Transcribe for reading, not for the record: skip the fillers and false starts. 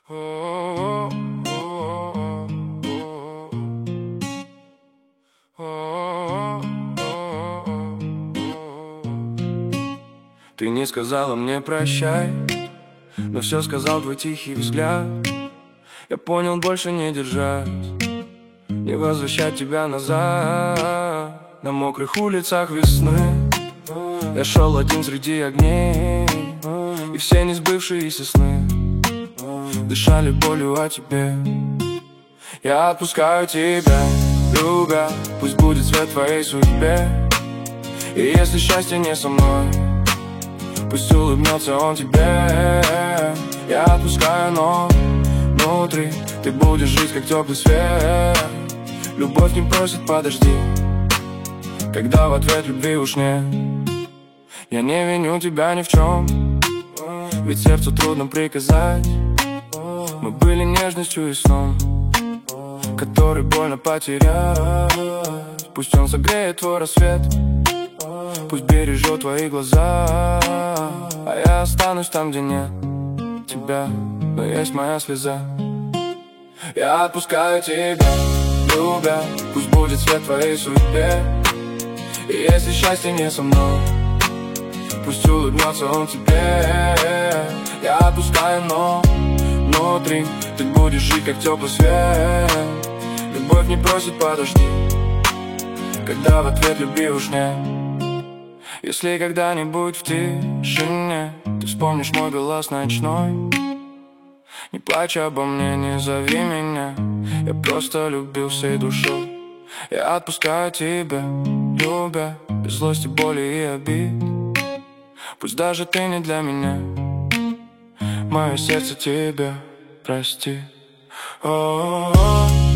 Ты не сказала мне прощай, но все сказал твой тихий взгляд. Я понял, больше не держать, не возвращать тебя назад. На мокрых улицах весны я шел один среди огней, и все несбывшиеся сны дышали болью о тебе. Я отпускаю тебя, любя, пусть будет свет твоей судьбе. И если счастье не со мной, пусть улыбнется он тебе. Я отпускаю, но внутри ты будешь жить, как теплый свет. Любовь не просит подожди, когда в ответ любви уж нет. Я не виню тебя ни в чем, ведь сердцу трудно приказать. Мы были нежностью и сном, который больно потерять. Пусть он согреет твой рассвет, пусть бережет твои глаза. А я останусь там, где нет тебя, но есть моя слеза. Я отпускаю тебя, любя, пусть будет свет твоей судьбе. И если счастье не со мной, пусть улыбнется он тебе. Я отпускаю, но внутри ты будешь жить, как теплый свет. Любовь не просит подожди, когда в ответ любви уж нет. Если когда-нибудь в тишине ты вспомнишь мой голос ночной, не плачь обо мне, не зови меня, я просто любил всей душой. Я отпускаю тебя, любя, без злости, боли и обид. Пусть даже ты не для меня, мое сердце тебя прости. О-о-о.